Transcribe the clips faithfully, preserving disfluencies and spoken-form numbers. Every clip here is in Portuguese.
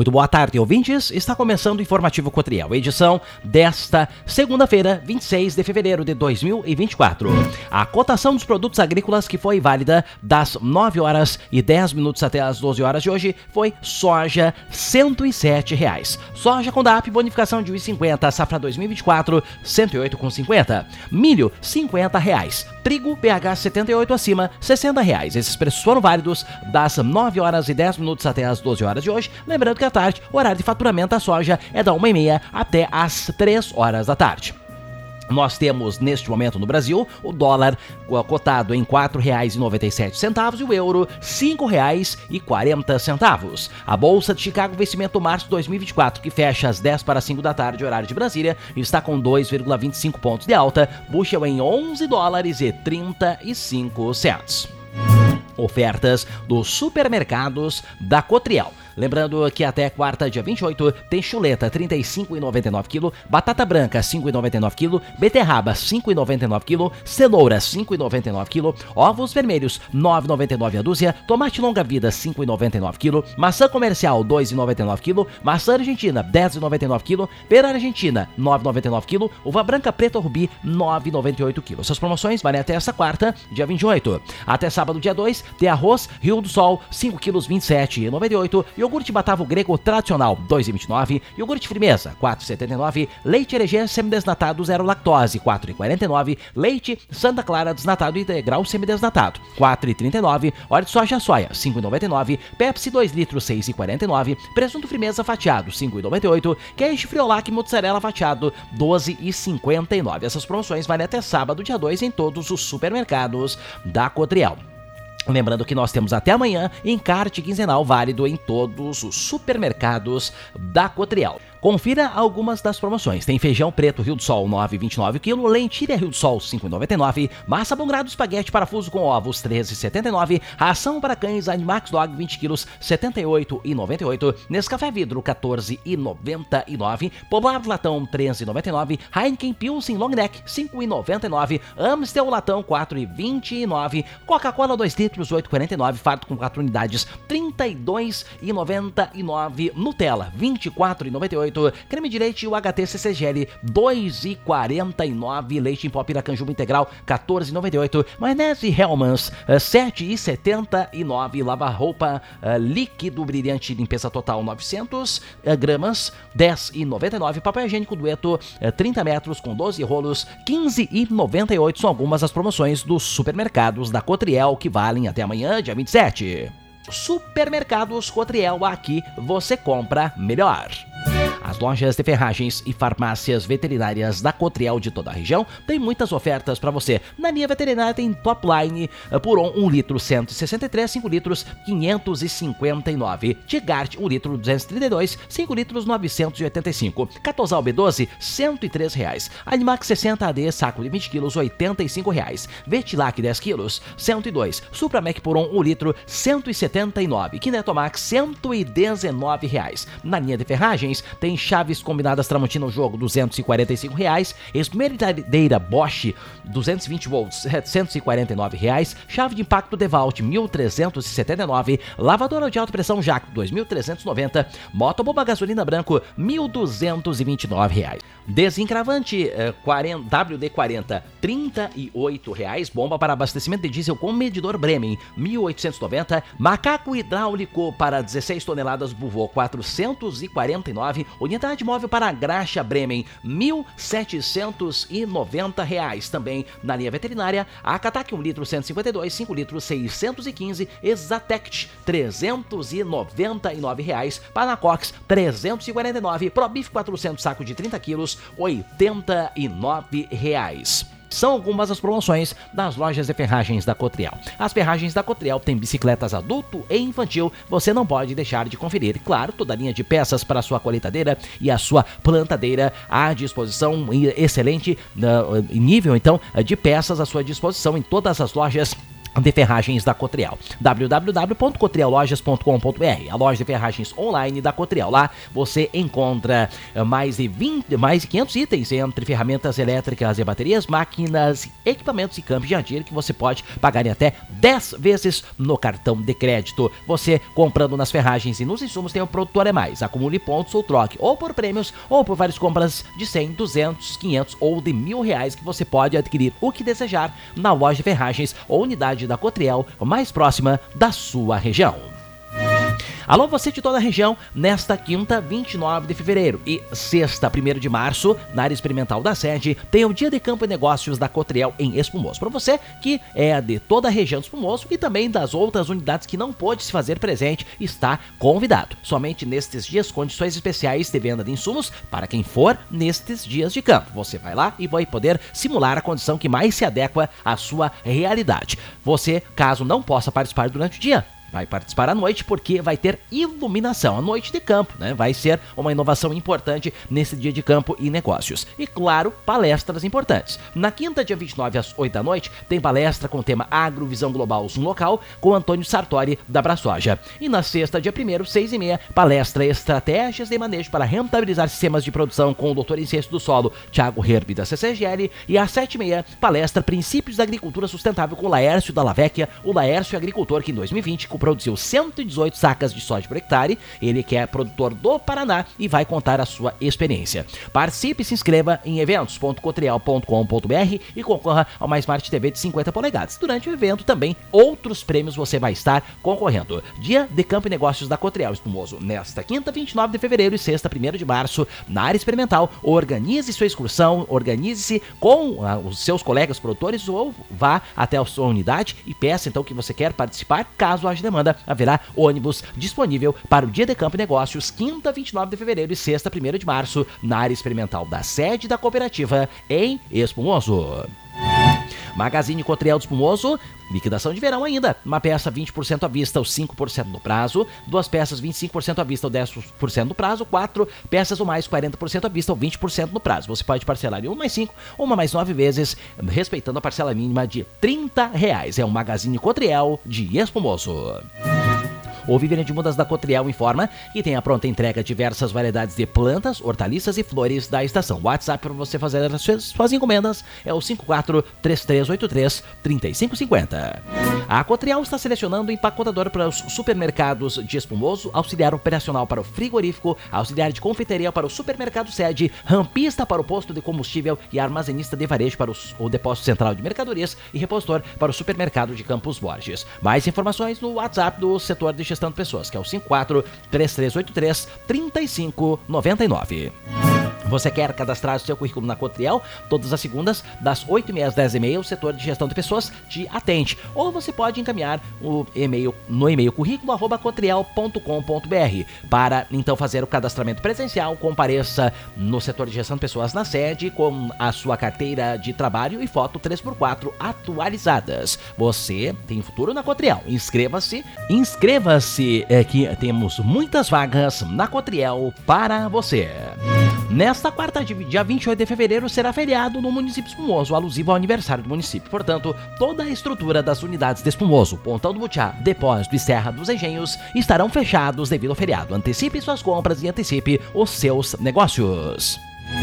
Muito boa tarde, ouvintes. Está começando o Informativo Cotriel, edição desta segunda-feira, vinte e seis de fevereiro de dois mil e vinte e quatro. A cotação dos produtos agrícolas que foi válida das nove horas e dez minutos até as doze horas de hoje foi soja cento e sete reais. Soja com D A P, bonificação de um real e cinquenta, safra dois mil e vinte e quatro, cento e oito reais e cinquenta centavos. Milho, cinquenta reais. Trigo, P H setenta e oito acima, sessenta reais. Esses preços foram válidos das nove horas e dez minutos até as doze horas de hoje. Lembrando que à tarde, o horário de faturamento da soja é da uma e meia até as três horas da tarde. Nós temos, neste momento no Brasil, o dólar cotado em quatro reais e noventa e sete centavos e o euro cinco reais e quarenta centavos. A Bolsa de Chicago, vencimento março de dois mil e vinte e quatro, que fecha às dez para as cinco da tarde, horário de Brasília, está com dois vírgula vinte e cinco pontos de alta, bushel em onze dólares e trinta e cinco centavos. Ofertas dos supermercados da Cotriel. Lembrando que até quarta, dia vinte e oito, tem chuleta trinta e cinco reais e noventa e nove centavos, batata branca cinco reais e noventa e nove centavos, beterraba cinco reais e noventa e nove centavos, cenoura cinco reais e noventa e nove centavos, ovos vermelhos nove reais e noventa e nove centavos a dúzia, tomate longa-vida cinco reais e noventa e nove centavos, maçã comercial dois reais e noventa e nove centavos, maçã argentina dez reais e noventa e nove centavos, pera argentina nove reais e noventa e nove centavos, uva branca preta rubi nove reais e noventa e oito centavos. Essas promoções valem até essa quarta, dia vinte e oito. Até sábado, dia dois, tem arroz Rio do Sol cinco quilos vinte e sete reais e noventa e oito centavos, iogurte Batavo Grego tradicional dois reais e vinte e nove centavos, iogurte Firmeza quatro reais e setenta e nove centavos, leite Hergé semidesnatado zero lactose quatro reais e quarenta e nove centavos, leite Santa Clara desnatado integral semidesnatado quatro reais e trinta e nove centavos, óleo de soja soia cinco reais e noventa e nove centavos, Pepsi dois litros seis reais e quarenta e nove centavos, presunto Firmeza fatiado cinco reais e noventa e oito centavos, queijo Friolac mozzarella fatiado doze reais e cinquenta e nove centavos. Essas promoções valem até sábado, dia dois, em todos os supermercados da Cotriel. Lembrando que nós temos até amanhã encarte quinzenal válido em todos os supermercados da Cotriel. Confira algumas das promoções. Tem feijão preto Rio do Sol nove reais e vinte e nove centavos o quilo, lentilha Rio do Sol cinco reais e noventa e nove centavos, massa bom grado espaguete parafuso com ovos treze reais e setenta e nove centavos, ração para cães Animax Dog vinte quilos setenta e oito reais e noventa e oito centavos, Nescafé Vidro quatorze reais e noventa e nove centavos, Polar Latão treze reais e noventa e nove centavos, Heineken Pilsen Long Neck cinco reais e noventa e nove centavos, Amstel Latão quatro reais e vinte e nove centavos, Coca-Cola dois litros oito reais e quarenta e nove centavos, fardo com quatro unidades trinta e dois reais e noventa e nove centavos, Nutella vinte e quatro reais e noventa e oito centavos, creme de leite U H T C C G L dois reais e quarenta e nove centavos, leite em pó Piracanjuba integral quatorze reais e noventa e oito centavos, maionese Hellmann's sete reais e setenta e nove centavos, lava-roupa uh, líquido brilhante limpeza total novecentos gramas dez reais e noventa e nove centavos, papel higiênico Dueto uh, trinta metros com doze rolos quinze reais e noventa e oito centavos. São algumas das promoções dos supermercados da Cotriel que valem até amanhã, dia vinte e sete. Supermercados Cotriel, aqui você compra melhor. As lojas de ferragens e farmácias veterinárias da Cotriel de toda a região têm muitas ofertas para você. Na linha veterinária tem Top Line por um litro cento e sessenta e três, cinco litros quinhentos e cinquenta e nove. Tigart um litro duzentos e trinta e dois, cinco litros novecentos e oitenta e cinco. Catosal B doze cento e três reais. Animax sessenta A D saco de vinte quilos oitenta e cinco reais. Vetilac dez quilos cento e dois. Supramac por um litro cento e setenta e nove. Kinetomax cento e dezenove reais. Na linha de ferragens tem chaves combinadas Tramontina no jogo duzentos e quarenta e cinco reais, esmerilhadeira Bosch duzentos e vinte volts setecentos e quarenta e nove reais, chave de impacto DeWalt mil trezentos e setenta e nove, lavadora de alta pressão Jaco dois mil trezentos e noventa, motobomba gasolina branco mil duzentos e vinte e nove reais. Desencravante eh, quarenta, W D quarenta trinta e oito reais, bomba para abastecimento de diesel com medidor Bremen mil oitocentos e noventa, macaco hidráulico para dezesseis toneladas Buvô quatrocentos e quarenta e nove, unidade móvel para graxa Bremen mil setecentos e noventa reais. Também na linha veterinária, Acatac um litro cento e cinquenta e dois, cinco litros seiscentos e quinze, Exatect trezentos e noventa e nove reais, Panacox trezentos e quarenta e nove, Probif quatrocentos saco de trinta quilos oitenta e nove reais. São algumas das promoções das lojas de ferragens da Cotriel. As ferragens da Cotriel têm bicicletas adulto e infantil, você não pode deixar de conferir. Claro, toda a linha de peças para a sua colheitadeira e a sua plantadeira à disposição, excelente uh, nível então de peças à sua disposição em todas as lojas de ferragens da Cotriel, w w w ponto cotriel lojas ponto com ponto b r, a loja de ferragens online da Cotriel. Lá você encontra mais de vinte, mais de quinhentos itens entre ferramentas elétricas e baterias, máquinas, equipamentos e campos de jardim que você pode pagar em até dez vezes no cartão de crédito. Você comprando nas ferragens e nos insumos tem o Produtor é Mais, acumule pontos ou troque, ou por prêmios, ou por várias compras de cem, duzentos, quinhentos ou de mil reais que você pode adquirir o que desejar na loja de ferragens ou unidade da Cotriel mais próxima da sua região. Alô, você de toda a região, nesta quinta, vinte e nove de fevereiro e sexta, primeiro de março, na área experimental da sede, tem o Dia de Campo e Negócios da Cotriel em Espumoso. Para você que é de toda a região do Espumoso e também das outras unidades que não pôde se fazer presente, está convidado. Somente nestes dias, condições especiais de venda de insumos para quem for nestes dias de campo. Você vai lá e vai poder simular a condição que mais se adequa à sua realidade. Você, caso não possa participar durante o dia, vai participar à noite porque vai ter iluminação, a noite de campo, né? Vai ser uma inovação importante nesse dia de campo e negócios. E claro, palestras importantes. Na quinta, dia vinte e nove, às oito da noite, tem palestra com o tema Agrovisão Global Zoom Local, com Antônio Sartori, da Brasoja. E na sexta, dia primeiro, seis e meia, palestra Estratégias de Manejo para Rentabilizar Sistemas de Produção com o doutor em Ciência do Solo, Thiago Herbe, da C C G L. E às sete e meia, palestra Princípios da Agricultura Sustentável com o Laércio da Lavecchia, o Laércio agricultor que em dois mil e vinte produziu cento e dezoito sacas de soja por hectare. Ele que é produtor do Paraná e vai contar a sua experiência. Participe e se inscreva em eventos ponto cotriel ponto com ponto b r e concorra a uma Smart T V de cinquenta polegadas. Durante o evento também outros prêmios você vai estar concorrendo. Dia de Campo e Negócios da Cotriel Espumoso, nesta quinta, vinte e nove de fevereiro e sexta, primeiro de março, na área experimental. Organize sua excursão, organize-se com ah, os seus colegas produtores ou vá até a sua unidade e peça então que você quer participar. Caso haja demanda, haverá ônibus disponível para o Dia de Campo e Negócios, quinta, vinte e nove de fevereiro e sexta, primeiro de março, na área experimental da sede da cooperativa em Espumoso. Magazine Cotriel do Espumoso, liquidação de verão ainda. Uma peça vinte por cento à vista, ou cinco por cento no prazo. Duas peças vinte e cinco por cento à vista, ou dez por cento no prazo. Quatro peças ou mais, quarenta por cento à vista, ou vinte por cento no prazo. Você pode parcelar em uma mais cinco ou uma mais nove vezes, respeitando a parcela mínima de trinta reais. É um Magazine Cotriel de Espumoso. O Viveiro de Mudas da Cotriel informa que tem a pronta entrega de diversas variedades de plantas, hortaliças e flores da estação. O WhatsApp para você fazer as suas encomendas é o cinco quatro, três três oito três, três cinco cinco zero. A Cotriel está selecionando empacotador para os supermercados de Espumoso, auxiliar operacional para o frigorífico, auxiliar de confeitaria para o supermercado sede, rampista para o posto de combustível e armazenista de varejo para os, o depósito central de mercadorias e repositor para o supermercado de Campos Borges. Mais informações no WhatsApp do setor de gestão de pessoas, que é o cinco quatro, três três oito três, três cinco nove nove. Você quer cadastrar o seu currículo na Cotriel? Todas as segundas, das oito e meia às dez e meia, o setor de gestão de pessoas te atende. Ou você pode encaminhar o e-mail no e-mail currículo arroba cotriel ponto com ponto b r. Para então fazer o cadastramento presencial, compareça no setor de gestão de pessoas na sede com a sua carteira de trabalho e foto três por quatro atualizadas. Você tem futuro na Cotriel. Inscreva-se. Inscreva-se, é que temos muitas vagas na Cotriel para você. Nesta quarta, dia vinte e oito de fevereiro, será feriado no município de Espumoso, alusivo ao aniversário do município. Portanto, toda a estrutura das unidades de Espumoso, Pontão do Butiá, Depósito e Serra dos Engenhos estarão fechados devido ao feriado. Antecipe suas compras e antecipe os seus negócios.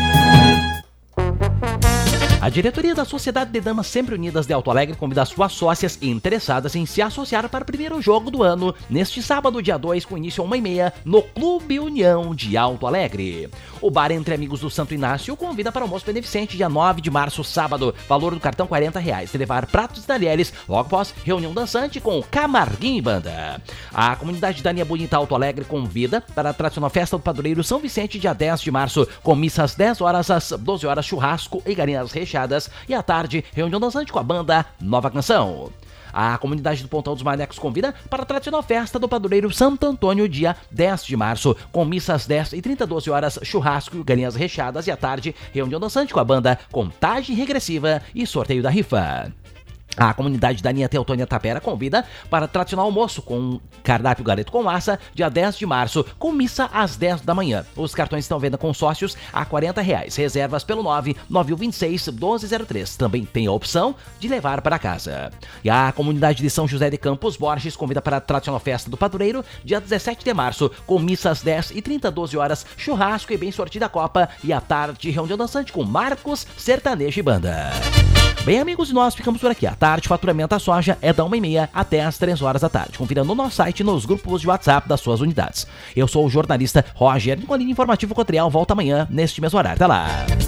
A diretoria da Sociedade de Damas Sempre Unidas de Alto Alegre convida as suas sócias interessadas em se associar para o primeiro jogo do ano, neste sábado, dia dois, com início a uma e meia, no Clube União de Alto Alegre. O Bar Entre Amigos do Santo Inácio convida para o almoço beneficente, dia nove de março, sábado. Valor do cartão quarenta reais. De levar pratos e talheres, logo após reunião dançante com Camarguinho e Banda. A comunidade Dania Bonita Alto Alegre convida para a tradicional festa do padroeiro São Vicente, dia dez de março, com missa às dez horas, às doze horas, churrasco e galinhas recheadas, e à tarde, reunião dançante com a banda Nova Canção. A comunidade do Pontão dos Manecos convida para a tradicional festa do padroeiro Santo Antônio, dia dez de março, com missa às dez e trinta, doze horas, churrasco e galinhas recheadas, e à tarde, reunião dançante com a banda Contagem Regressiva e sorteio da rifa. A comunidade da Ninha Teutônia Tapera convida para tradicional almoço com cardápio galeto com massa, dia dez de março, com missa às dez da manhã. Os cartões estão à venda com sócios a quarenta reais. Reservas pelo nove nove um dois seis um dois zero três. Também tem a opção de levar para casa. E a comunidade de São José de Campos Borges convida para a tradicional festa do padroeiro, dia dezessete de março, com missa às dez e trinta, doze horas, churrasco e bem sortida copa. E à tarde, reunião dançante com Marcos, sertanejo e banda. Bem, amigos, nós ficamos por aqui. À tarde, faturamento da soja é da uma e meia até as três horas da tarde. Confira no nosso site e nos grupos de WhatsApp das suas unidades. Eu sou o jornalista Roger Nicolini, Informativo Cotrial. Volta amanhã, neste mesmo horário. Até lá!